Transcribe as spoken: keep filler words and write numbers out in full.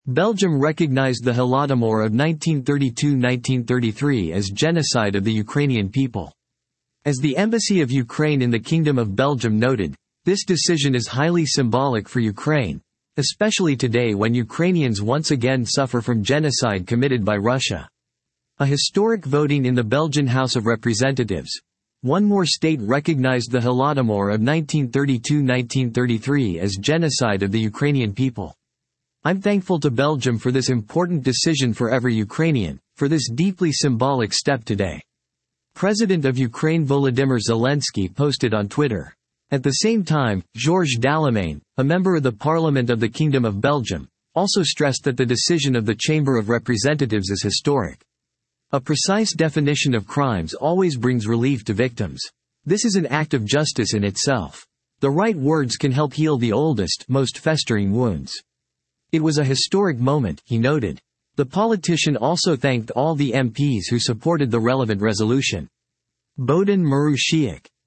Belgium recognized the Holodomor of nineteen thirty-two to nineteen thirty-three as genocide of the Ukrainian people. As the Embassy of Ukraine in the Kingdom of Belgium noted, this decision is highly symbolic for Ukraine, especially today when Ukrainians once again suffer from genocide committed by Russia. A historic voting in the Belgian House of Representatives. One more state recognized the Holodomor of nineteen thirty-two to nineteen thirty-three as genocide of the Ukrainian people. I'm thankful to Belgium for this important decision for every Ukrainian, for this deeply symbolic step today. President of Ukraine Volodymyr Zelensky posted on Twitter. At the same time, Georges Dallemagne, a member of the Parliament of the Kingdom of Belgium, also stressed that the decision of the Chamber of Representatives is historic. A precise definition of crimes always brings relief to victims. This is an act of justice in itself. The right words can help heal the oldest, most festering wounds. It was a historic moment, he noted. The politician also thanked all the M Ps who supported the relevant resolution. Bohdan Marusiak,